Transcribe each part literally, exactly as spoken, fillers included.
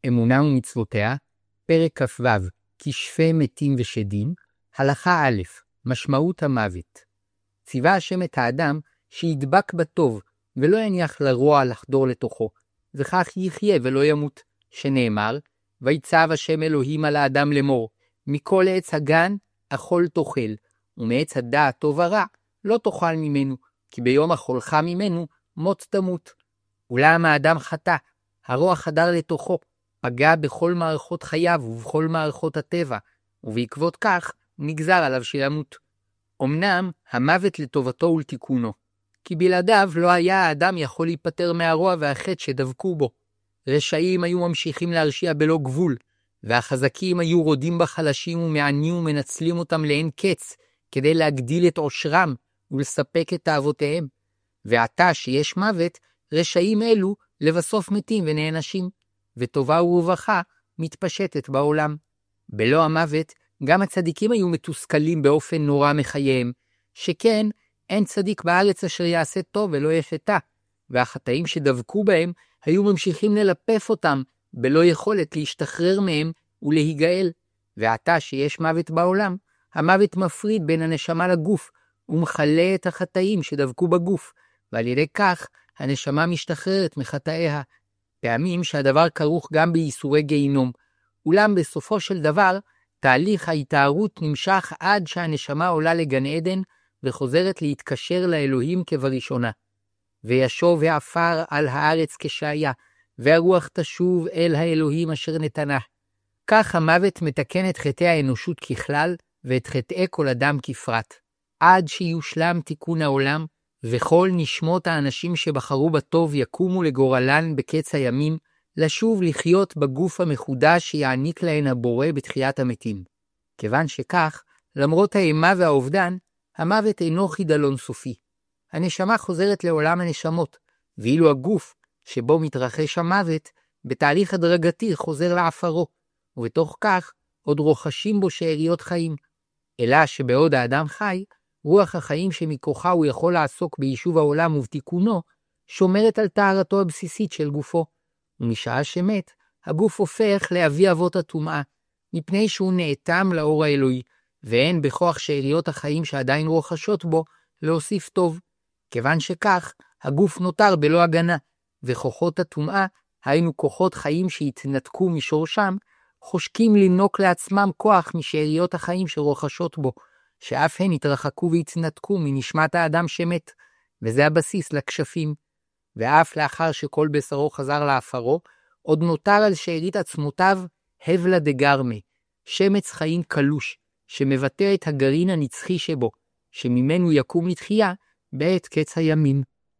אמונה ומצוותיה, פרק כ"ו, כשפי מתים ושדים, הלכה א', משמעות המוות. ציווה השם את האדם שידבק בטוב, ולא יניח לרוע לחדור לתוכו, וכך יחיה ולא ימות, שנאמר, ויצב השם אלוהים על האדם לאמור, מכל עץ הגן אכול תאכל, ומעץ הדעת טוב ורע לא תאכל ממנו, כי ביום אכולך ממנו מות תמות. אולם האדם חטא, הרוע חדר לתוכו, פגע בכל מערכות חייו ובכל מערכות הטבע, ובעקבות כך נגזר עליו שימות. אמנם המוות לטובתו ולתיקונו, כי בלעדיו לא היה האדם יכול להיפטר מהרוע והחטא שדבקו בו. רשעים היו ממשיכים להרשיע בלא גבול, והחזקים היו רודים בחלשים ומענים ומנצלים אותם לאין קץ, כדי להגדיל את עושרם ולספק את תאוותיהם. ועתה שיש מוות, רשעים אלו לבסוף מתים ונענשים, וטובה ורווחה מתפשטת בעולם. בלא המוות, גם הצדיקים היו מתוסכלים באופן נורא מחייהם, שכן אין צדיק בארץ אשר יעשה טוב ולא יחטא, והחטאים שדבקו בהם היו ממשיכים ללפף אותם, בלא יכולת להשתחרר מהם ולהיגאל. ועתה שיש מוות בעולם, המוות מפריד בין הנשמה לגוף, ומחלה את החטאים שדבקו בגוף, ועל ידי כך הנשמה משתחררת מחטאיה. פעמים שהדבר כרוך גם בייסורי גיהינום, אולם בסופו של דבר, תהליך ההתארות נמשך עד שהנשמה עולה לגן עדן, וחוזרת להתקשר לאלוהים כבראשונה. וישוב העפר על הארץ כשהיה, והרוח תשוב אל האלוהים אשר נתנה. כך המוות מתקן את חטאי האנושות ככלל, ואת חטאי כל אדם כפרט. עד שיושלם תיקון העולם, וכל נשמות האנשים שבחרו בטוב יקומו לגורלן בקץ הימים, לשוב לחיות בגוף המחודש שיעניק להן הבורא בתחיית המתים. כיוון שכך, למרות האימה והאובדן, המוות אינו חידלון סופי. הנשמה חוזרת לעולם הנשמות, ואילו הגוף שבו מתרחש המוות, בתהליך הדרגתי חוזר לעפרו, ובתוך כך עוד רוחשים בו שאריות חיים. אלא שבעוד האדם חי, רוח החיים שמכוחה הוא יכול לעסוק ביישוב העולם ובתיקונו, שומרת על טהרתו הבסיסית של גופו. ומשעה שמת, הגוף הופך לאבי אבות הטומאה, מפני שהוא נאטם לאור האלוהי, ואין בכוח שאריות החיים שעדיין רוחשות בו להוסיף טוב. כיוון שכך, הגוף נותר בלא הגנה, וכוחות הטומאה, היינו כוחות חיים שהתנתקו משורשם, חושקים לנוק לעצמם כוח משאריות החיים שרוחשות בו, שאף הן התרחקו והתנתקו מנשמת האדם שמת, וזה הבסיס לכשפים. ואף לאחר שכל בשרו חזר לעפרו, עוד נותר על שארית עצמותיו הבלה דגרמה, שמץ חיים קלוש, שמבטא את הגרעין הנצחי שבו, שממנו יקום לתחייה בעת קץ הימים.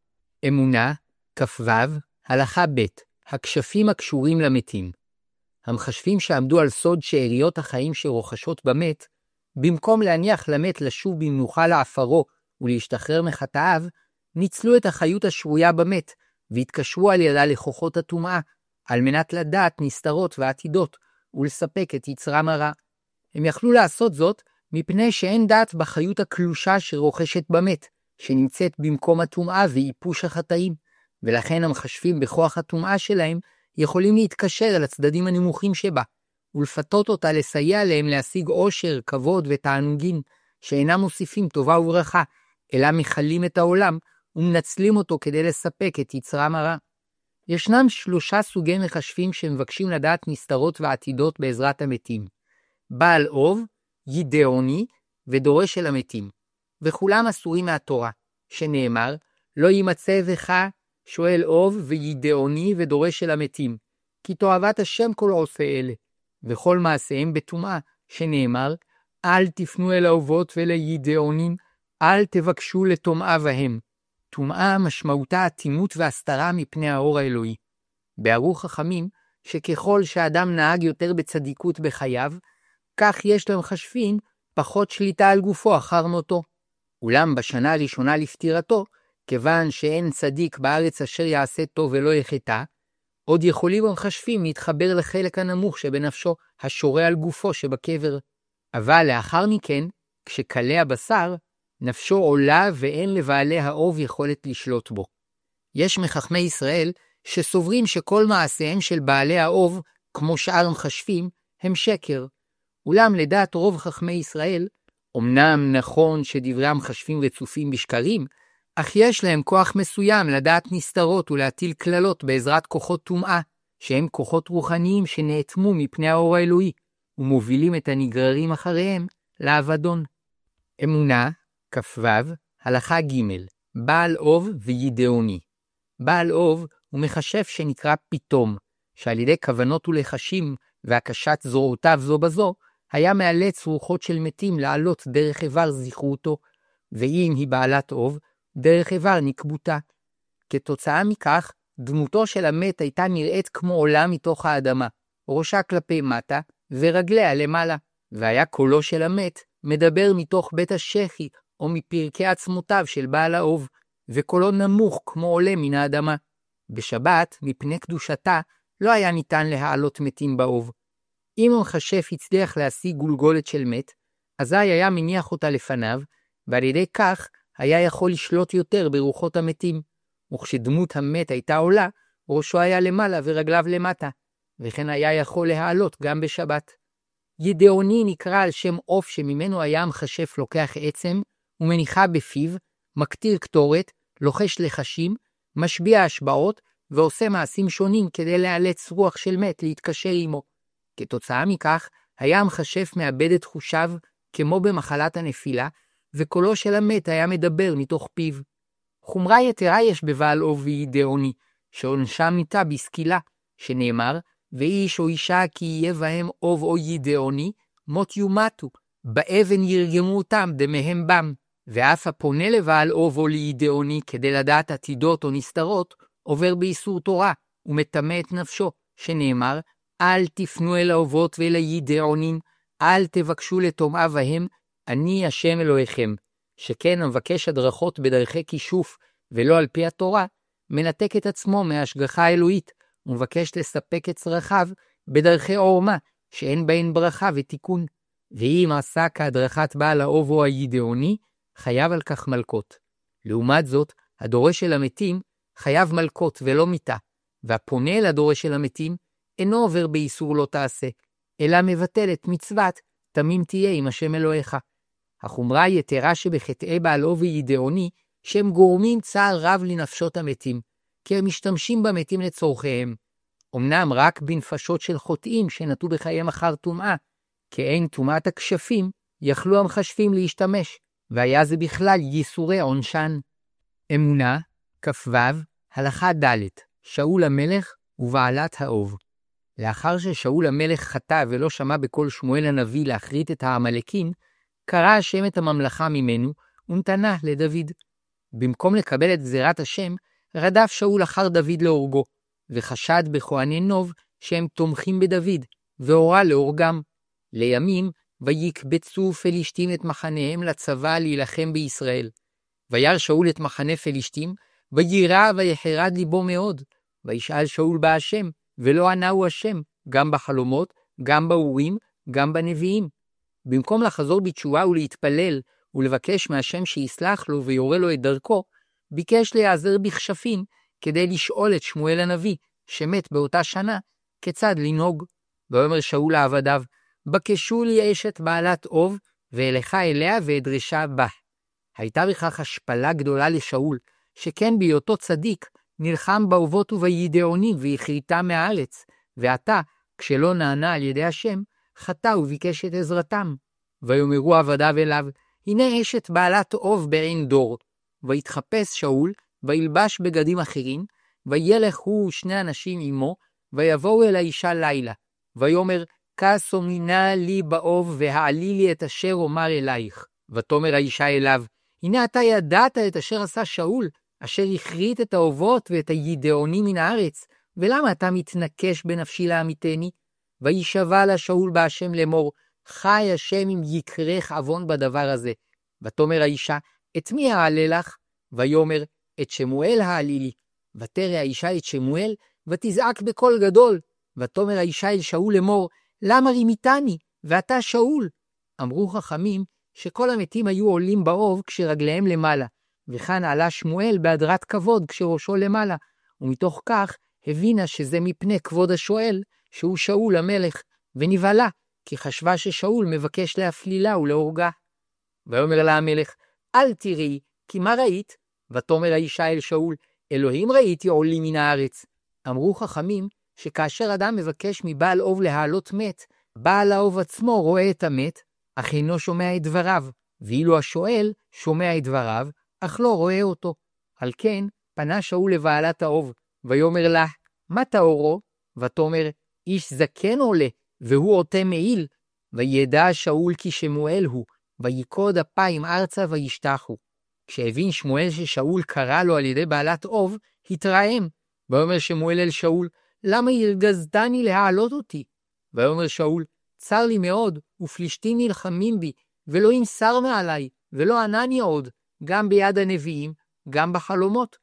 אמונה, כ"ו, הלכה ב', הכשפים הקשורים למתים. המחשבים שעמדו על סוד שאריות החיים שרוחשות במת, במקום להניח למת לשוב במנוחה לעפרו ולהשתחרר מחטאיו, ניצלו את החיות השרויה במת, והתקשרו על ידה לכוחות הטומאה, על מנת לדעת נסתרות ועתידות, ולספק את יצרם הרע. הם יכלו לעשות זאת, מפני שאין דעת בחיות הקלושה שרוחשת במת, שנמצאת במקום הטומאה ואיפוש החטאים, ולכן המחשבים בכוח הטומאה שלהם, יכולים להתקשר על הצדדים הנמוכים שבה, ולפתות אותה לסייע להם להשיג עושר, כבוד ותענוגין, שאינם מוסיפים טובה וברכה, אלא מחלים את העולם, ומנצלים אותו כדי לספק את יצרם הרע. ישנם שלושה סוגי מחשבים שמבקשים לדעת נסתרות ועתידות בעזרת המתים. בעל אוב, ידעוני ודורש אל המתים. וכולם אסורים מהתורה, שנאמר, לא יימצא בך שואל אוב וידעוני ודורש אל המתים, כי תועבת השם כל עושה אלה. וכל מעשיהם בטומאה, שנאמר, אל תפנו אל האובות ולידעונים, אל תבקשו לטומאה בהם. טומאה משמעותה אטימות והסתרה מפני האור האלוהי. בארו חכמים שככל שאדם נהג יותר בצדיקות בחייו, כך יש להם חשבים פחות שליטה על גופו אחר מותו. אולם בשנה הראשונה לפטירתו, כיוון שאין צדיק בארץ אשר יעשה טוב ולא יחטא, עוד יכולים המחשבים להתחבר לחלק הנמוך שבנפשו, השורה על גופו שבקבר. אבל לאחר מכן, כשקלה הבשר, נפשו עולה ואין לבעלי האוב יכולת לשלוט בו. יש מחכמי ישראל שסוברים שכל מעשיהם של בעלי האוב כמו שאר המחשבים, הם שקר. אולם לדעת רוב חכמי ישראל, אמנם נכון שדברי המחשבים רצופים בשקרים, אך יש להם כוח מסוים לדעת נסתרות ולהטיל כללות בעזרת כוחות טומאה, שהם כוחות רוחניים שנאטמו מפני האור האלוהי, ומובילים את הנגררים אחריהם לאבדון. אמונה, כ"ו, הלכה ג' בעל אוב וידעוני. בעל אוב הוא מחשף שנקרא פתאום, שעל ידי כוונות ולחשים והקשת זרועותיו זו בזו, היה מאלץ רוחות של מתים לעלות דרך איבר זכרותו, ואם היא בעלת אוב, דרך איבר נקבותה. כתוצאה מכך, דמותו של המת הייתה נראית כמו עולה מתוך האדמה, ראשה כלפי מטה ורגליה למעלה, והיה קולו של המת מדבר מתוך בית השחי או מפרקי עצמותיו של בעל האוב, וקולו נמוך כמו עולה מן האדמה. בשבת, מפני קדושתה, לא היה ניתן להעלות מתים באוב. אם המחשף הצליח להשיג גולגולת של מת, אזי היה מניח אותה לפניו, ועל ידי כך היה יכול לשלוט יותר ברוחות המתים. וכשדמות המת הייתה עולה, ראשו היה למעלה ורגליו למטה, וכן היה יכול להעלות גם בשבת. ידעוני נקרא על שם עוף שממנו היה המחשף לוקח עצם, ומניחה בפיו, מקטיר קטורת, לוחש לחשים, משביע השבעות, ועושה מעשים שונים כדי לאלץ רוח של מת להתקשר עמו. כתוצאה מכך, היה המחשף מאבד את חושיו, כמו במחלת הנפילה, וקולו של המת היה מדבר מתוך פיו. חומרה יתרה יש בבעל אוב וידעוני, שעונשה מיתה בסקילה, שנאמר, ואיש או אישה כי יהיה בהם אוב או ידעוני, מות יומתו, באבן ירגמו אותם דמיהם בם. ואף הפונה לבעל אוב או לידעוני כדי לדעת עתידות או נסתרות, עובר באיסור תורה, ומטמא את נפשו, שנאמר, אל תפנו אל האובות ואל הידעונים, אל תבקשו לטומאה בהם, אני השם אלוהיכם. שכן המבקש הדרכות בדרכי כישוף ולא על פי התורה, מנתק את עצמו מההשגחה האלוהית, ומבקש לספק את צרכיו בדרכי עורמה, שאין בהן ברכה ותיקון. ואם עשה כהדרכת בעל האוב או הידעוני, חייב על כך מלכות. לעומת זאת, הדורש של המתים חייב מלכות ולא מיתה, והפונה אל הדורש של המתים אינו עובר באיסור לא תעשה, אלא מבטל את מצוות תמים תהיה עם השם אלוהיך. החומרה היתרה שבחטאי בעל אוב וידעוני, שהם גורמים צער רב לנפשות המתים, כי הם משתמשים במתים לצורכיהם. אמנם רק בנפשות של חוטאים שנטו בחייהם אחר טומאה, כאין טומאת הכשפים, יכלו המחשבים להשתמש, והיה זה בכלל ייסורי עונשן. אמונה, כ"ו, הלכה ד' שאול המלך ובעלת האוב. לאחר ששאול המלך חטא ולא שמע בקול שמואל הנביא להכרית את העמלקים, קרא השם את הממלכה ממנו ונתנה לדוד. במקום לקבל את גזירת השם, רדף שאול אחר דוד להורגו, וחשד בכהני נוב שהם תומכים בדוד, והורה להורגם. לימים, ויקבצו פלישתים את מחניהם לצבא להילחם בישראל. וירא שאול את מחנה פלישתים, וירא ויחרד ליבו מאוד. וישאל שאול בהשם, ולא ענהו השם, גם בחלומות, גם באורים, גם בנביאים. במקום לחזור בתשובה ולהתפלל, ולבקש מהשם שיסלח לו ויורה לו את דרכו, ביקש להיעזר בכשפים, כדי לשאול את שמואל הנביא, שמת באותה שנה, כיצד לנהוג. ואומר שאול לעבדיו, בקשו לי אשת בעלת אוב, ואלכה אליה ואדרשה בה. הייתה בכך השפלה גדולה לשאול, שכן בהיותו צדיק, נלחם באובות ובידעונים והכריתה מהארץ, ועתה, כשלא נענה על ידי השם, חטא וביקש את עזרתם. ויאמרו עבדיו אליו, הנה אשת בעלת אוב בעין דור. ויתחפש שאול, וילבש בגדים אחרים, וילך הוא ושני אנשים עמו, ויבואו אל האישה לילה. ויאמר, כסו מינה לי באוב, והעלי לי את אשר אומר אלייך. ותאמר האישה אליו, הנה אתה ידעת את אשר עשה שאול, אשר הכרית את האובות ואת הידעונים מן הארץ, ולמה אתה מתנקש בנפשי לעמיתני? וישבע לה שאול בהשם לאמור, חי השם אם יקרך עוון בדבר הזה. ותאמר האישה, את מי אעלה לך? ויאמר, את שמואל העלי לי. ותרא האישה את שמואל, ותזעק בקול גדול. ותאמר האישה אל שאול לאמור, למה רימיתני? ואתה שאול. אמרו חכמים שכל המתים היו עולים באוב כשרגליהם למעלה, וכאן עלה שמואל בהדרת כבוד כשראשו למעלה, ומתוך כך הבינה שזה מפני כבוד השואל, שהוא שאול המלך, ונבהלה, כי חשבה ששאול מבקש להפלילה ולהורגה. ויאמר לה המלך, אל תראי, כי מה ראית? ותאמר האישה אל שאול, אלוהים ראיתי עולים מן הארץ. אמרו חכמים, שכאשר אדם מבקש מבעל אוב להעלות מת, בעל האוב עצמו רואה את המת, אך אינו שומע את דבריו, ואילו השואל שומע את דבריו, אך לא רואה אותו. על כן פנה שאול לבעלת האוב, ויאמר לה, מה תאורו? ותאמר, איש זקן עולה, והוא עוטה מעיל. וידע שאול כי שמואל הוא, ויקוד אפיים ארצה וישתחו. כשהבין שמואל ששאול קרא לו על ידי בעלת אוב, התרעם. ויאמר שמואל אל שאול, למה הרגזתני להעלות אותי? ויאמר שאול, צר לי מאוד, ופלישתים נלחמים בי, ולא ימסר מעלי, ולא ענני עוד, גם ביד הנביאים, גם בחלומות.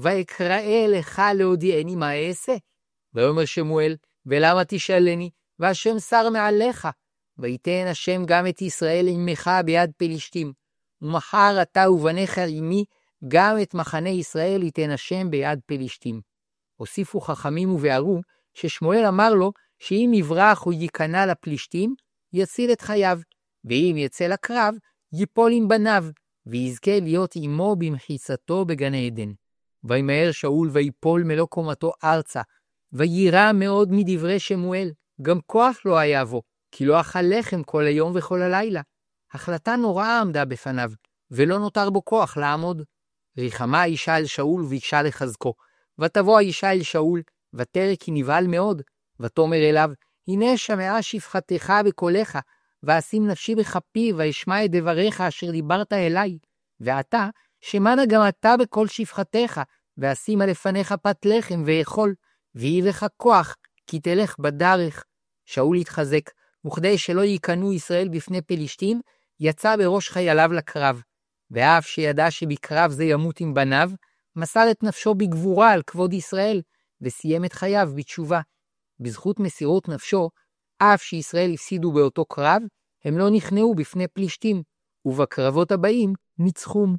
ויקרא לך להודיעני מה אעשה. ויאמר שמואל, ולמה תשאלני, והשם שר מעליך, ויתן השם גם את ישראל עמך ביד פלישתים, ומחר אתה ובניך עמי, גם את מחנה ישראל ייתן השם ביד פלישתים. הוסיפו חכמים ובארו, ששמואל אמר לו, שאם יברח או ייכנע לפלישתים, יציל את חייו, ואם יצא לקרב, ייפול עם בניו, ויזכה להיות עמו במחיצתו בגן עדן. וימהר שאול ויפול מלוא קומתו ארצה, וירא מאוד מדברי שמואל, גם כוח לא היה בו, כי לא אכל לחם כל היום וכל הלילה. החלטה נוראה עמדה בפניו, ולא נותר בו כוח לעמוד. ריחמה האישה אל שאול וביקשה לחזקו, ותבוא האישה אל שאול, ותרא כי נבהל מאוד, ותאמר אליו, הנה שמעה שפחתך בקולך, ואשים נפשי בכפי, ואשמע את דבריך אשר דיברת אליי. ועתה, שמענה גם אתה בכל שפחתך, ואשימה לפניך פת לחם ואכול, ויהי לך כוח, כי תלך בדרך. שאול התחזק, וכדי שלא ייכנעו ישראל בפני פלישתים, יצא בראש חייליו לקרב. ואף שידע שבקרב זה ימות עם בניו, מסר את נפשו בגבורה על כבוד ישראל, וסיים את חייו בתשובה. בזכות מסירות נפשו, אף שישראל הפסידו באותו קרב, הם לא נכנעו בפני פלישתים, ובקרבות הבאים ניצחום.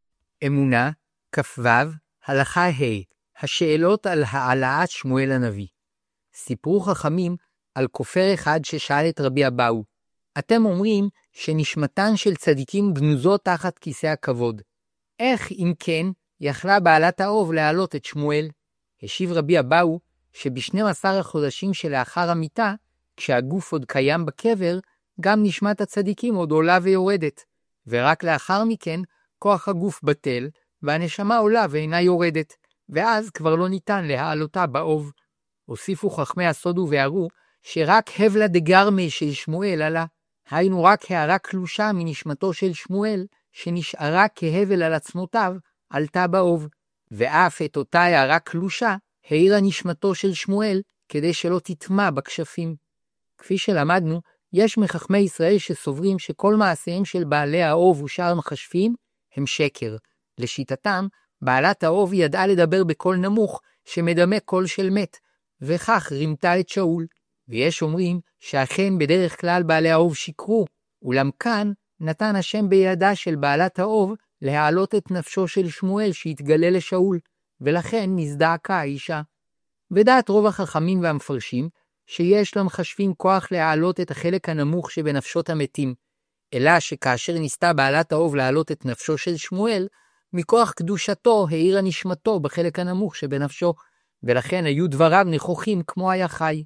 אמונה, כ"ו, הלכה ה', השאלות על העלאת שמואל הנביא. סיפרו חכמים על כופר אחד ששאל את רבי אבאו, אתם אומרים שנשמתן של צדיקים גנוזות תחת כיסא הכבוד. איך אם כן יכלה בעלת האוב להעלות את שמואל? השיב רבי אבאו שבשנים עשר החודשים שלאחר המיטה, כשהגוף עוד קיים בקבר, גם נשמת הצדיקים עוד עולה ויורדת, ורק לאחר מכן כוח הגוף בטל, והנשמה עולה ואינה יורדת, ואז כבר לא ניתן להעלותה באוב. הוסיפו חכמי הסוד ובארו שרק הבלה דגרמי של שמואל עלה, היינו רק הערה קלושה מנשמתו של שמואל, שנשארה כהבל על עצמותיו, עלתה באוב, ואף את אותה הערה קלושה, העירה נשמתו של שמואל, כדי שלא תטמע בכשפים. כפי שלמדנו, יש מחכמי ישראל שסוברים שכל מעשיהם של בעלי האוב ושאר המכשפים הם שקר. לשיטתם, בעלת האוב ידעה לדבר בקול נמוך שמדמה קול של מת, וכך רימתה את שאול. ויש אומרים שאכן בדרך כלל בעלי האוב שיקרו, אולם כאן נתן השם בידה של בעלת האוב להעלות את נפשו של שמואל שהתגלה לשאול, ולכן נזדעקה האישה. ודעת רוב החכמים והמפרשים, שיש למחשבים כוח להעלות את החלק הנמוך שבנפשות המתים, אלא שכאשר ניסתה בעלת האוב להעלות את נפשו של שמואל, מכוח קדושתו העירה נשמתו בחלק הנמוך שבנפשו, ולכן היו דבריו נכוחים כמו היה חי.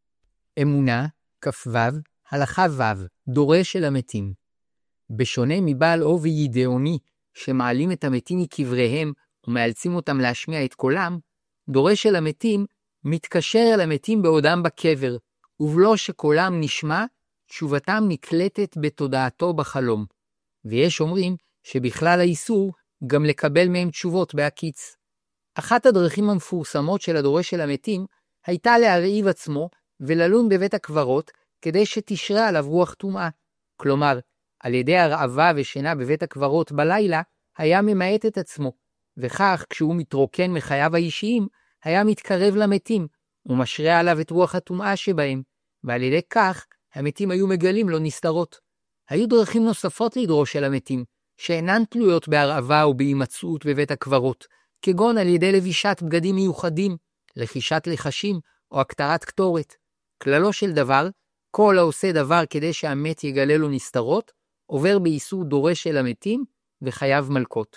אמונה, כ"ו, הלכה ו', דורש של המתים. בשונה מבעל אוב וידעוני, שמעלים את המתים מקבריהם ומאלצים אותם להשמיע את קולם, דורש של המתים מתקשר אל המתים בעודם בקבר, ובלא שקולם נשמע, תשובתם נקלטת בתודעתו בחלום. ויש אומרים שבכלל האיסור גם לקבל מהם תשובות בהקיץ. אחת הדרכים המפורסמות של הדורש של המתים הייתה להרעיב עצמו וללון בבית הקברות כדי שתשרה עליו רוח טומאה. כלומר, על ידי הרעבה ושינה בבית הקברות בלילה היה ממעט את עצמו, וכך כשהוא מתרוקן מחייו האישיים היה מתקרב למתים ומשרה עליו את רוח הטומאה שבהם, ועל ידי כך המתים היו מגלים לו נסתרות. היו דרכים נוספות לדרוש אל המתים, שאינן תלויות בהרעבה או בהימצאות בבית הקברות, כגון על ידי לבישת בגדים מיוחדים, לחישת לחשים או הקטרת קטורת. כללו של דבר, כל העושה דבר כדי שהמת יגלה לו נסתרות, עובר באיסור דורש של המתים וחייב מלכות.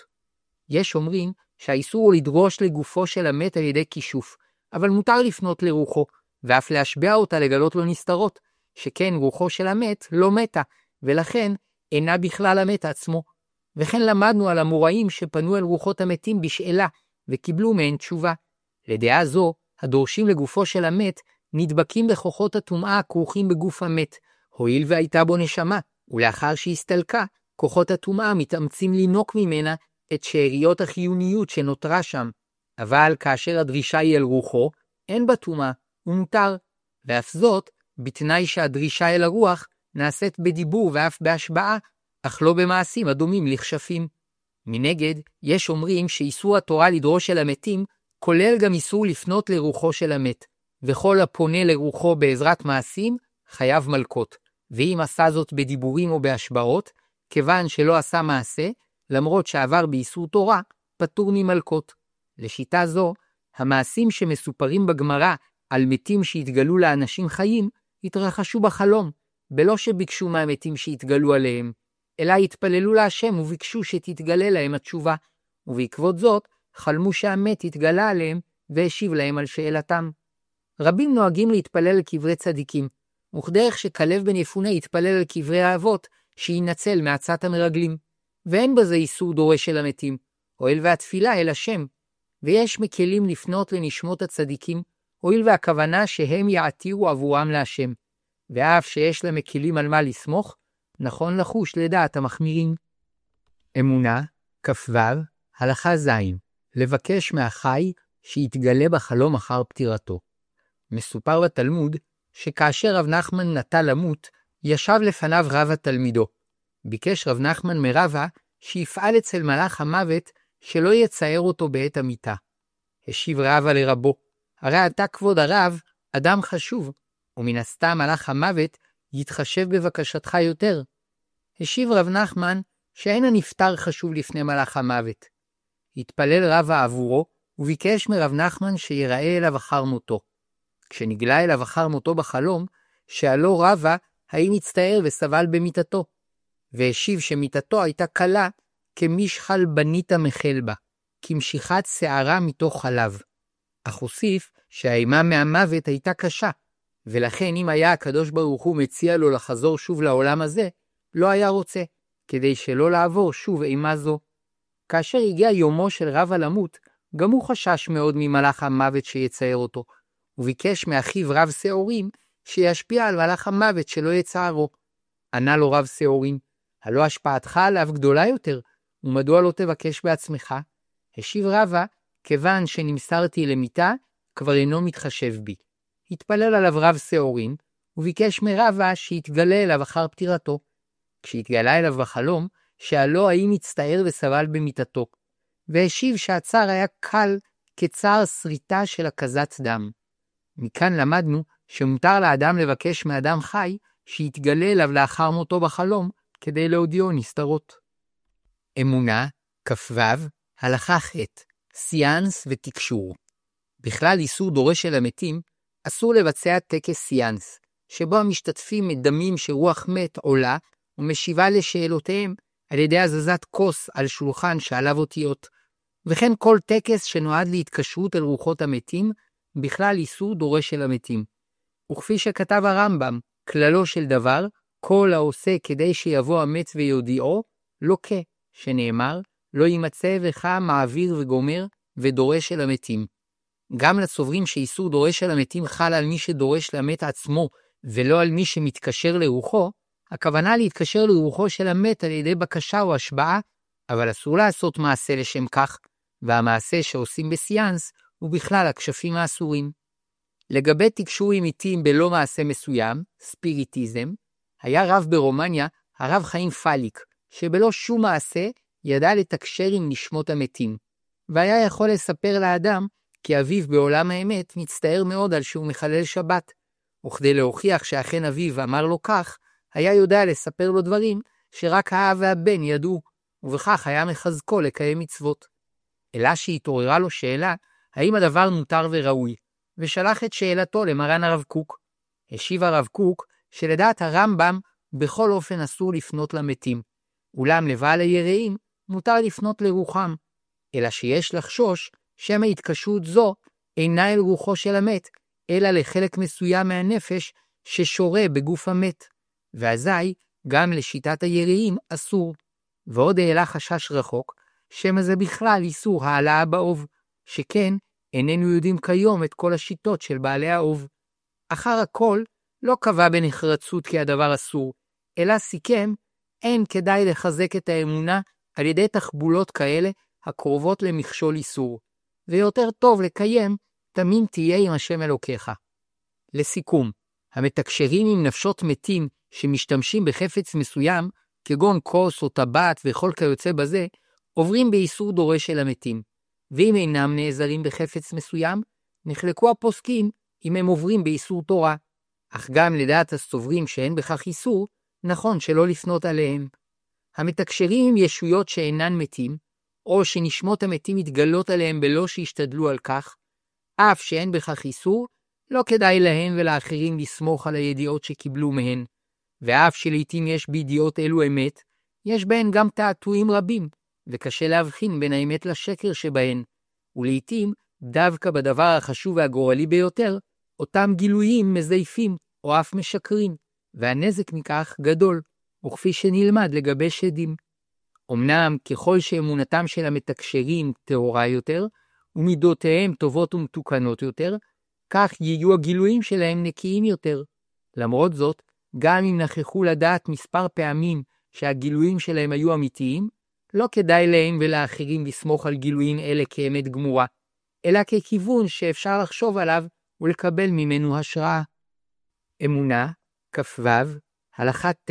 יש אומרים שהאיסור הוא לדרוש לגופו של המת על ידי כישוף, אבל מותר לפנות לרוחו, ואף להשביע אותה לגלות לו נסתרות, שכן רוחו של המת לא מתה, ולכן אינה בכלל המת עצמו. וכן למדנו על המוראים שפנו אל רוחות המתים בשאלה, וקיבלו מהן תשובה. לדעה זו, הדורשים לגופו של המת, נדבקים בכוחות הטומאה הכרוכים בגוף המת, הואיל והייתה בו נשמה, ולאחר שהסתלקה, כוחות הטומאה מתאמצים לינוק ממנה את שאריות החיוניות שנותרה שם. אבל כאשר הדרישה היא אל רוחו, אין בה טומאה, הוא מותר. ואף זאת, בתנאי שהדרישה אל הרוח נעשית בדיבור ואף בהשבעה, אך לא במעשים הדומים לכשפים. מנגד, יש אומרים שאיסור התורה לדרוש אל המתים, כולל גם איסור לפנות לרוחו של המת, וכל הפונה לרוחו בעזרת מעשים, חייב מלכות. ואם עשה זאת בדיבורים או בהשבעות, כיוון שלא עשה מעשה, למרות שעבר באיסור תורה, פטור ממלכות. לשיטה זו, המעשים שמסופרים בגמרא על מתים שהתגלו לאנשים חיים, התרחשו בחלום, בלא שביקשו מהמתים שהתגלו עליהם, אלא התפללו להשם וביקשו שתתגלה להם התשובה, ובעקבות זאת חלמו שהמת התגלה עליהם והשיב להם על שאלתם. רבים נוהגים להתפלל לקברי צדיקים, וכדרך שכלב בן יפונה התפלל על קברי האבות, שינצל מעצת המרגלים, ואין בזה איסור דורש של המתים, הואיל והתפילה אל השם, ויש מקלים לפנות לנשמות הצדיקים, הואיל והכוונה שהם יעתירו עבורם להשם, ואף שיש להם מקלים על מה לסמוך, נכון לחוש לדעת המחמירים. אמונה, כ"ו, הלכה ז', לבקש מהחי שיתגלה בחלום אחר פטירתו. מסופר בתלמוד שכאשר רב נחמן נטה למות, ישב לפניו רבא תלמידו. ביקש רב נחמן מרבא שיפעל אצל מלאך המוות שלא יצייר אותו בעת המיטה. השיב רבא לרבו, הרי אתה כבוד הרב, אדם חשוב, ומן הסתם מלאך המוות יתחשב בבקשתך יותר. השיב רב נחמן שאין הנפטר חשוב לפני מלאך המוות. התפלל רבא עבורו, וביקש מרב נחמן שיראה אליו אחר מותו. כשנגלה אליו אחר מותו בחלום, שאלו רבא האם הצטער וסבל במיטתו, והשיב שמיטתו הייתה קלה כמשחל בנית מחל בה, כמשיכת שערה מתוך חלב. אך הוסיף שהאימה מהמוות הייתה קשה, ולכן אם היה הקדוש ברוך הוא מציע לו לחזור שוב לעולם הזה, לא היה רוצה, כדי שלא לעבור שוב אימה זו. כאשר הגיע יומו של רבא למות, גם הוא חשש מאוד ממלאך המוות שיצייר אותו, וביקש מאחיו רב שעורים שישפיע על מלאך המוות שלא יצערו. ענה לו רב שעורים, הלא השפעתך עליו גדולה יותר, ומדוע לא תבקש בעצמך? השיב רבא, כיוון שנמסרתי למיטה, כבר אינו מתחשב בי. התפלל עליו רב שעורים, וביקש מרבא שיתגלה אליו אחר פטירתו. כשהתגלה אליו בחלום, שאלו האם הצטער וסבל במיטתו, והשיב שהצער היה קל כצער שריטה של הקזת דם. מכאן למדנו שמותר לאדם לבקש מאדם חי שיתגלה אליו לאחר מותו בחלום, כדי להודיעו נסתרות. אמונה, כ"ו, הלכה ח', סיאנס ותקשור. בכלל איסור דורש של המתים, אסור לבצע טקס סיאנס, שבו המשתתפים מדמים שרוח מת עולה ומשיבה לשאלותיהם על ידי הזזת כוס על שולחן שעליו אותיות, וכן כל טקס שנועד להתקשרות אל רוחות המתים, בכלל איסור דורש של המתים. וכפי שכתב הרמב"ם, כללו של דבר, כל העושה כדי שיבוא המת ויודיעו, לוקה, שנאמר, לא יימצא בך מעביר וגומר ודורש של המתים. גם לסוברים שאיסור דורש של המתים חל על מי שדורש למת עצמו, ולא על מי שמתקשר לרוחו, הכוונה להתקשר לרוחו של המת על ידי בקשה או השבעה, אבל אסור לעשות מעשה לשם כך, והמעשה שעושים בסיאנס הוא בכלל הכשפים האסורים. לגבי תקשור עם מתים בלא מעשה מסוים, ספיריטיזם, היה רב ברומניה, הרב חיים פליק, שבלא שום מעשה ידע לתקשר עם נשמות המתים, והיה יכול לספר לאדם כי אביו בעולם האמת מצטער מאוד על שהוא מחלל שבת, וכדי להוכיח שאכן אביו אמר לו כך, היה יודע לספר לו דברים שרק האב והבן ידעו, ובכך היה מחזקו לקיים מצוות. אלא שהתעוררה לו שאלה, האם הדבר מותר וראוי, ושלח את שאלתו למרן הרב קוק. השיב הרב קוק שלדעת הרמב"ם בכל אופן אסור לפנות למתים, אולם לבעל היראים מותר לפנות לרוחם, אלא שיש לחשוש שמא התקשרות זו אינה אל רוחו של המת, אלא לחלק מסוים מהנפש ששורה בגוף המת, ואזי גם לשיטת היראים אסור. ועוד העלה חשש רחוק, שמא זה בכלל איסור העלאה באוב, שכן איננו יודעים כיום את כל השיטות של בעלי האוב. אחר הכל לא קבע בנחרצות כי הדבר אסור, אלא סיכם אין כדאי לחזק את האמונה על ידי תחבולות כאלה הקרובות למכשול איסור, ויותר טוב לקיים תמים תהיה עם השם אלוקיך. לסיכום, המתקשרים עם נפשות מתים שמשתמשים בחפץ מסוים, כגון כוס או טבעת וכל כיוצא בזה, עוברים באיסור דורש של המתים, ואם אינם נעזרים בחפץ מסוים, נחלקו הפוסקים אם הם עוברים באיסור תורה, אך גם לדעת הסוברים שאין בכך איסור, נכון שלא לפנות עליהם. המתקשרים עם ישויות שאינן מתים, או שנשמות המתים מתגלות עליהם בלא שישתדלו על כך, אף שאין בכך איסור, לא כדאי להם ולאחרים לסמוך על הידיעות שקיבלו מהן, ואף שלעיתים יש בידיעות אלו אמת, יש בהן גם תעתועים רבים, וקשה להבחין בין האמת לשקר שבהן, ולעיתים דווקא בדבר החשוב והגורלי ביותר, אותם גילויים מזייפים או אף משקרים, והנזק מכך גדול, וכפי שנלמד לגבי שדים. אמנם ככל שאמונתם של המתקשרים טהורה יותר, ומידותיהם טובות ומתוקנות יותר, כך יהיו הגילויים שלהם נקיים יותר. למרות זאת, גם אם נכחו לדעת מספר פעמים שהגילויים שלהם היו אמיתיים, לא כדאי להם ולאחרים לסמוך על גילויים אלה כאמת גמורה, אלא ככיוון שאפשר לחשוב עליו ולקבל ממנו השראה. אמונה, כ"ו, הלכה ט',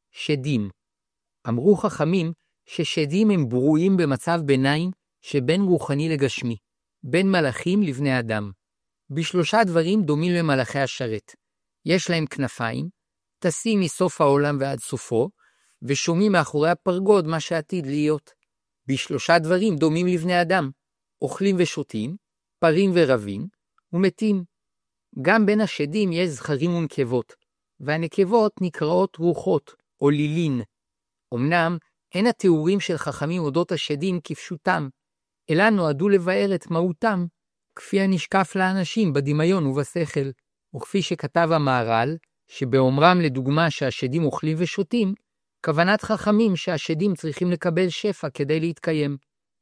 שדים. אמרו חכמים ששדים הם ברואים במצב ביניים שבין רוחני לגשמי, בין מלאכים לבני אדם. בשלושה דברים דומים למלאכי השרת. יש להם כנפיים, טסים מסוף העולם ועד סופו, ושומעים מאחורי הפרגוד מה שעתיד להיות. בשלושה דברים דומים לבני אדם, אוכלים ושותים, פרים ורבים, ומתים. גם בין השדים יש זכרים ונקבות, והנקבות נקראות רוחות או לילין. אמנם אין התיאורים של חכמים אודות השדים כפשוטם, אלא נועדו לבאר את מהותם, כפי הנשקף לאנשים בדמיון ובשכל, וכפי שכתב המהר"ל, שבאומרם לדוגמה שהשדים אוכלים ושותים, כוונת חכמים שהשדים צריכים לקבל שפע כדי להתקיים.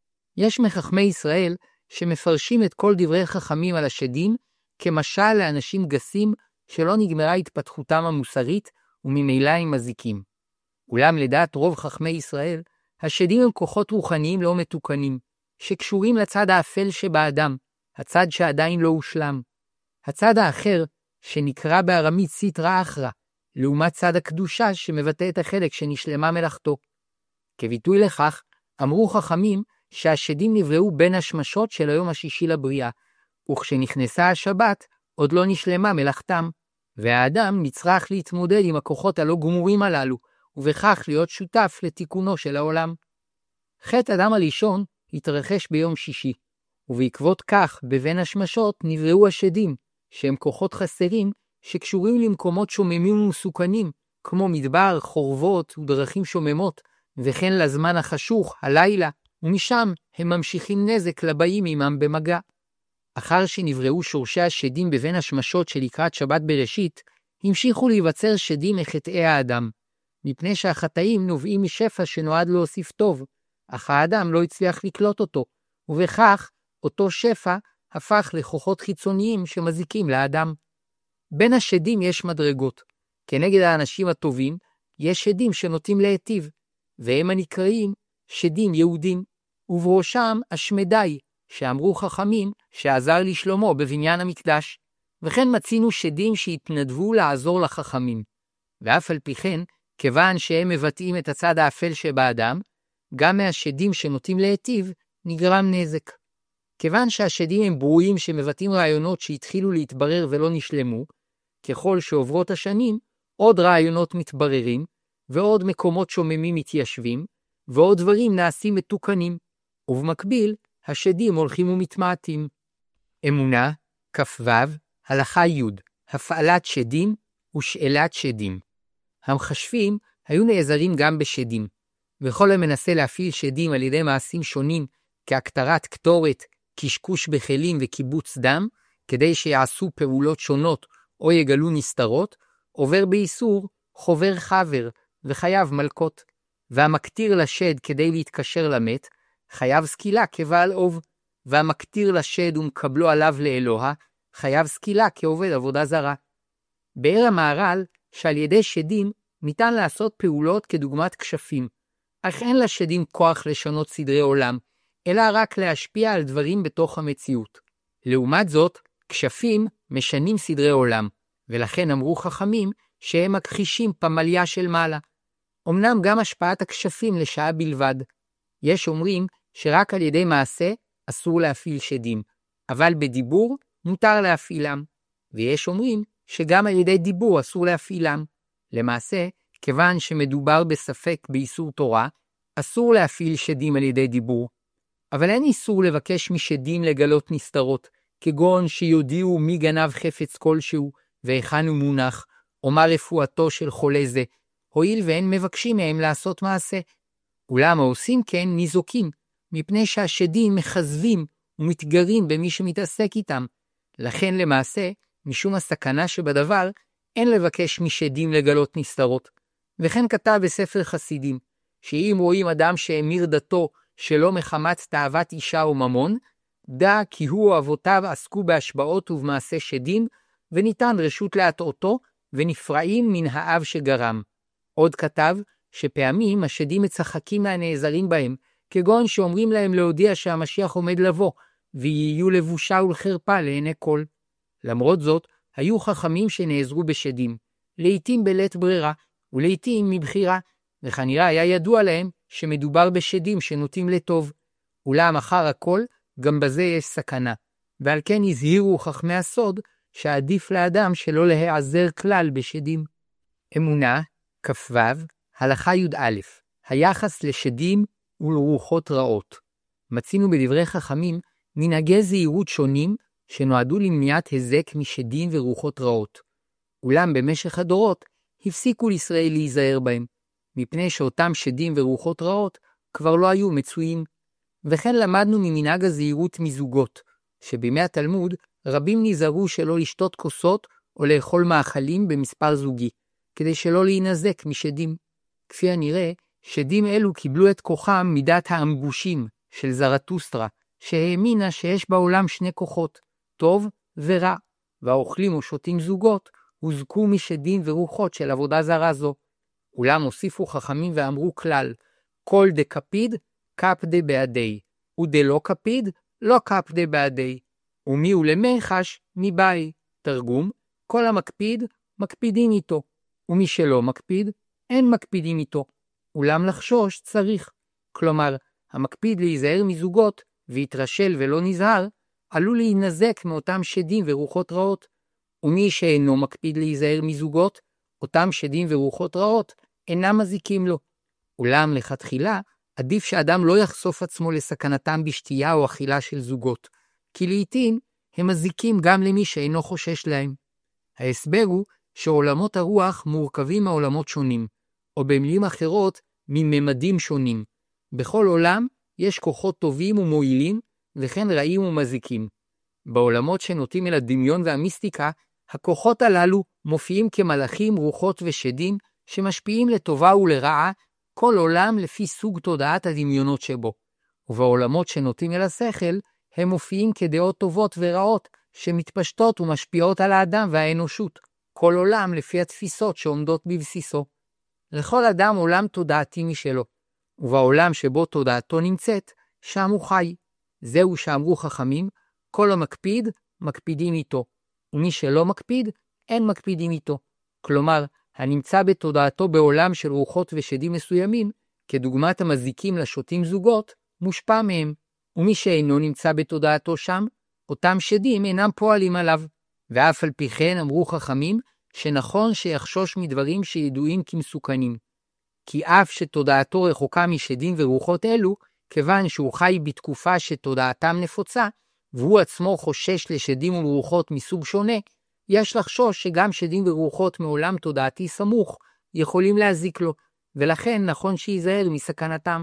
יש מחכמי ישראל שמפרשים את כל דברי חכמים על השדים כמשל לאנשים גסים שלא נגמרה התפתחותם המוסרית וממילא הם מזיקים. אולם לדעת רוב חכמי ישראל, השדים הם כוחות רוחניים לא מתוקנים, שקשורים לצד האפל שבאדם, הצד שעדיין לא הושלם. הצד האחר, שנקרא בארמית סיטרא אחרא, לעומת צד הקדושה שמבטא את החלק שנשלמה מלאכתו. כביטוי לכך, אמרו חכמים שהשדים נבראו בין השמשות של היום השישי לבריאה, וכשנכנסה השבת עוד לא נשלמה מלאכתם, והאדם נצטרך להתמודד עם הכוחות הלא גמורים הללו, ובכך להיות שותף לתיקונו של העולם. חטא אדם הראשון התרחש ביום שישי, ובעקבות כך בבין השמשות נבראו השדים, שהם כוחות חסרים שקשורים למקומות שוממים ומסוכנים, כמו מדבר, חורבות ודרכים שוממות, וכן לזמן החשוך, הלילה, ומשם הם ממשיכים נזק לבאים עמם במגע. אחר שנבראו שורשי השדים בבין השמשות שלקראת שבת בראשית, המשיכו להיווצר שדים מחטאי האדם, מפני שהחטאים נובעים משפע שנועד להוסיף טוב, אך האדם לא הצליח לקלוט אותו, ובכך אותו שפע הפך לכוחות חיצוניים שמזיקים לאדם. בין השדים יש מדרגות. כנגד האנשים הטובים יש שדים שנוטים להיטיב, והם הנקראים שדים יהודים, ובראשם השמדי, שאמרו חכמים שעזר לשלמה בבניין המקדש, וכן מצינו שדים שהתנדבו לעזור לחכמים. ואף על פי כן, כיוון שהם מבטאים את הצד האפל שבאדם, גם מהשדים שנוטים להיטיב נגרם נזק. כיוון שהשדים הם ברואים שמבטאים רעיונות שהתחילו להתברר ולא נשלמו, ככל שעוברות השנים, עוד רעיונות מתבררים, ועוד מקומות שוממים מתיישבים, ועוד דברים נעשים מתוקנים, ובמקביל, השדים הולכים ומתמעטים. אמונה, כ"ו, הלכה י', הפעלת שדים ושאלת שדים. המחשבים היו נעזרים גם בשדים, וכל המנסה להפעיל שדים על ידי מעשים שונים, כהקטרת קטורת, קשקוש בכלים וקיבוץ דם, כדי שיעשו פעולות שונות או יגלו נסתרות, עובר באיסור חובר חבר וחייב מלכות, והמקטיר לשד כדי להתקשר למת, חייב סקילה כבעל אוב, והמקטיר לשד ומקבלו עליו לאלוה, חייב סקילה כעובד עבודה זרה. באר המהר"ל שעל ידי שדים ניתן לעשות פעולות כדוגמת כשפים, אך אין לשדים כוח לשנות סדרי עולם, אלא רק להשפיע על דברים בתוך המציאות. לעומת זאת, כשפים משנים סדרי עולם, ולכן אמרו חכמים שהם מכחישים פמליה של מעלה. אמנם גם השפעת הכשפים לשעה בלבד. יש אומרים שרק על ידי מעשה אסור להפעיל שדים, אבל בדיבור מותר להפעילם, ויש אומרים שגם על ידי דיבור אסור להפעילם. למעשה, כיוון שמדובר בספק באיסור תורה, אסור להפעיל שדים על ידי דיבור. אבל אין איסור לבקש משדים לגלות נסתרות, כגון שיודיעו מי גנב חפץ כלשהו, והיכן הוא מונח, או מה רפואתו של חולה זה, הואיל ואין מבקשים מהם לעשות מעשה. אולם העושים כן ניזוקים, מפני שהשדים מחזבים ומתגרים במי שמתעסק איתם. לכן למעשה, משום הסכנה שבדבר, אין לבקש משדים לגלות נסתרות. וכן כתב בספר חסידים, שאם רואים אדם שהמיר דתו שלא מחמת תאוות אישה או ממון, דע כי הוא או אבותיו עסקו בהשבעות ובמעשה שדים, וניתן רשות להטעותו, ונפרעים מן האב שגרם. עוד כתב שפעמים השדים מצחקים מהנעזרים בהם, כגון שאומרים להם להודיע שהמשיח עומד לבוא, ויהיו לבושה ולחרפה לעיני כל. למרות זאת, היו חכמים שנעזרו בשדים, לעתים בלית ברירה, ולעתים מבחירה, וכנראה היה ידוע להם שמדובר בשדים שנוטים לטוב. אולם אחר הכל, גם בזה יש סכנה, ועל כן הזהירו חכמי הסוד שעדיף לאדם שלא להיעזר כלל בשדים. אמונה, כ"ו, הלכה י"א, היחס לשדים ולרוחות רעות. מצינו בדברי חכמים מנהגי זהירות שונים שנועדו למניעת הזק משדים ורוחות רעות. אולם במשך הדורות הפסיקו לישראל להיזהר בהם, מפני שאותם שדים ורוחות רעות כבר לא היו מצויים. וכן למדנו ממנהג הזהירות מזוגות, שבימי התלמוד רבים נזהרו שלא לשתות כוסות או לאכול מאכלים במספר זוגי, כדי שלא להינזק משדים. כפי הנראה, שדים אלו קיבלו את כוחם מידת האמבושים של זרטוסטרה, שהאמינה שיש בעולם שני כוחות, טוב ורע, והאוכלים או שותים זוגות הוזקו משדים ורוחות של עבודה זרה זו. אולם הוסיפו חכמים ואמרו כלל, כל דקפיד קפדה בעדי, ודלא קפיד לא קפדה בעדי, ומי ולמחש מבאי. תרגום, כל המקפיד מקפידים איתו, ומי שלא מקפיד אין מקפידים איתו. אולם לחשוש צריך. כלומר, המקפיד להיזהר מזוגות והתרשל ולא נזהר, עלול להינזק מאותם שדים ורוחות רעות. ומי שאינו מקפיד להיזהר מזוגות, אותם שדים ורוחות רעות אינם מזיקים לו. אולם לכתחילה, עדיף שאדם לא יחשוף עצמו לסכנתם בשתייה או אכילה של זוגות, כי לעתים הם מזיקים גם למי שאינו חושש להם. ההסבר הוא שעולמות הרוח מורכבים מעולמות שונים, או במילים אחרות מממדים שונים. בכל עולם יש כוחות טובים ומועילים, וכן רעים ומזיקים. בעולמות שנוטים אל הדמיון והמיסטיקה, הכוחות הללו מופיעים כמלאכים, רוחות ושדים, שמשפיעים לטובה ולרעה, כל עולם לפי סוג תודעת הדמיונות שבו. ובעולמות שנוטים אל השכל, הם מופיעים כדעות טובות ורעות, שמתפשטות ומשפיעות על האדם והאנושות, כל עולם לפי התפיסות שעומדות בבסיסו. לכל אדם עולם תודעתי משלו, ובעולם שבו תודעתו נמצאת, שם הוא חי. זהו שאמרו חכמים, כל המקפיד, מקפידים איתו, ומי שלא מקפיד, אין מקפידים איתו. כלומר, הנמצא בתודעתו בעולם של רוחות ושדים מסוימים, כדוגמת המזיקים לשותים זוגות, מושפע מהם, ומי שאינו נמצא בתודעתו שם, אותם שדים אינם פועלים עליו. ואף על פי כן אמרו חכמים, שנכון שיחשוש מדברים שידועים כמסוכנים. כי אף שתודעתו רחוקה משדים ורוחות אלו, כיוון שהוא חי בתקופה שתודעתם נפוצה, והוא עצמו חושש לשדים ולרוחות מסוג שונה, יש לחשוש שגם שדים ורוחות מעולם תודעתי סמוך יכולים להזיק לו, ולכן נכון שיזהר מסכנתם.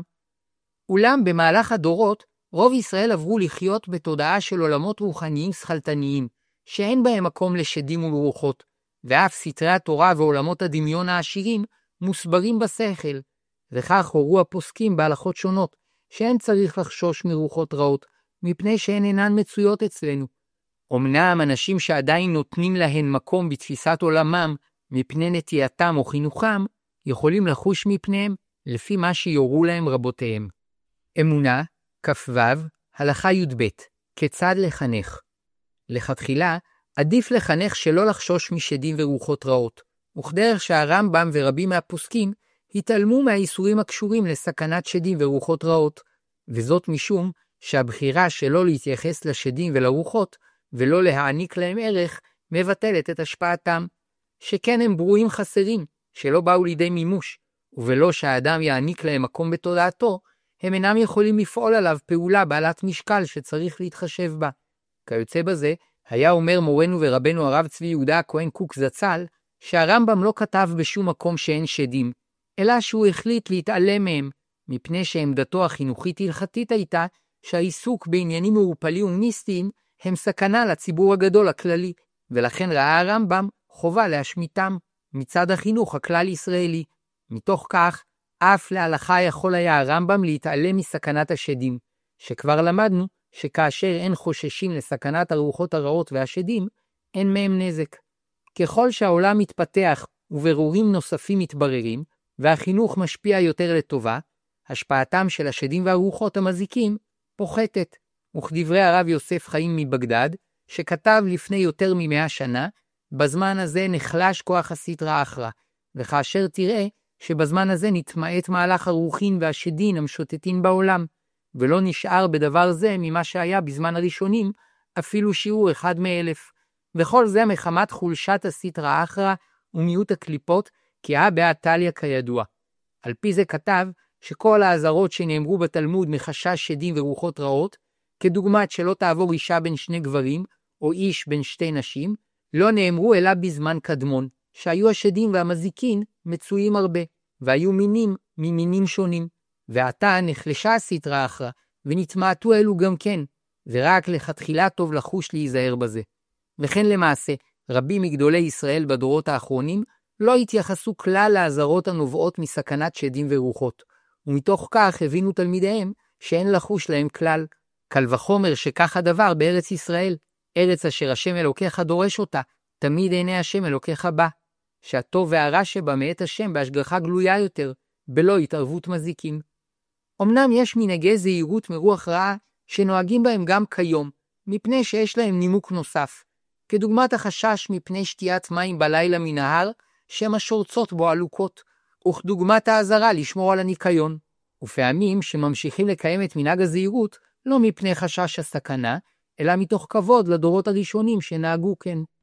אולם במהלך הדורות, רוב ישראל עברו לחיות בתודעה של עולמות רוחניים שכלתניים, שאין בהם מקום לשדים ולרוחות, ואף סתרי התורה ועולמות הדמיון העשירים מוסברים בשכל, וכך הורו הפוסקים בהלכות שונות, שאין צריך לחשוש מרוחות רעות, מפני שהן אינן מצויות אצלנו. אמנם אנשים שעדיין נותנים להן מקום בתפיסת עולמם, מפני נטייתם או חינוכם, יכולים לחוש מפניהם לפי מה שיורו להם רבותיהם. אמונה, כ"ו, הלכה י"ב, כיצד לחנך? לכתחילה, עדיף לחנך שלא לחשוש משדים ורוחות רעות, וכדרך שהרמב"ם ורבים מהפוסקים התעלמו מהאיסורים הקשורים לסכנת שדים ורוחות רעות, וזאת משום שהבחירה שלא להתייחס לשדים ולרוחות, ולא להעניק להם ערך, מבטלת את השפעתם, שכן הם ברואים חסרים, שלא באו לידי מימוש, ובלא שהאדם יעניק להם מקום בתודעתו, הם אינם יכולים לפעול עליו פעולה בעלת משקל שצריך להתחשב בה. כיוצא בזה, היה אומר מורנו ורבנו הרב צבי יהודה הכהן קוק זצ"ל, שהרמב"ם לא כתב בשום מקום שאין שדים, אלא שהוא החליט להתעלם מהם, מפני שעמדתו החינוכית הלכתית הייתה שהעיסוק בעניינים מעורפלים ומיסטיים הם סכנה לציבור הגדול הכללי, ולכן ראה הרמב"ם חובה להשמיטם מצד החינוך הכלל ישראלי. מתוך כך, אף להלכה יכול היה הרמב"ם להתעלם מסכנת השדים, שכבר למדנו שכאשר אין חוששים לסכנת הרוחות הרעות והשדים, אין מהם נזק. ככל שהעולם מתפתח וברורים נוספים מתבררים, והחינוך משפיע יותר לטובה, השפעתם של השדים והרוחות המזיקים פוחתת. וכדברי הרב יוסף חיים מבגדד, שכתב לפני יותר ממאה שנה, בזמן הזה נחלש כוח הסטרא אחרא, וכאשר תראה שבזמן הזה נתמעט מהלך הרוחין והשדין המשוטטים בעולם, ולא נשאר בדבר זה ממה שהיה בזמן הראשונים, אפילו שיעור אחד מאלף. וכל זה מחמת חולשת הסטרא אחרא ומיעוט הקליפות, כי הא בהא תליא כידוע. על פי זה כתב שכל האזהרות שנאמרו בתלמוד מחשש שדים ורוחות רעות, כדוגמת שלא תעבור אישה בין שני גברים, או איש בין שתי נשים, לא נאמרו אלא בזמן קדמון, שהיו השדים והמזיקין מצויים הרבה, והיו מינים ממינים שונים. ועתה נחלשה הסטרא אחרא, ונתמעטו אלו גם כן, ורק לכתחילה טוב לחוש להיזהר בזה. וכן למעשה, רבים מגדולי ישראל בדורות האחרונים לא התייחסו כלל לאזהרות הנובעות מסכנת שדים ורוחות, ומתוך כך הבינו תלמידיהם שאין לחוש להם כלל. קל וחומר שכך הדבר בארץ ישראל, ארץ אשר השם אלוקיך דורש אותה, תמיד עיני השם אלוקיך בה, שהטוב והרע שבה מאת השם בהשגחה גלויה יותר, בלא התערבות מזיקים. אמנם יש מנהגי זהירות מרוח רעה שנוהגים בהם גם כיום, מפני שיש להם נימוק נוסף, כדוגמת החשש מפני שתיית מים בלילה מנהר, שמא שורצות בו עלוקות, וכדוגמת האזהרה לשמור על הניקיון. ופעמים שממשיכים לקיים את מנהג הזהירות, לא מפני חשש הסכנה, אלא מתוך כבוד לדורות הראשונים שנהגו כן.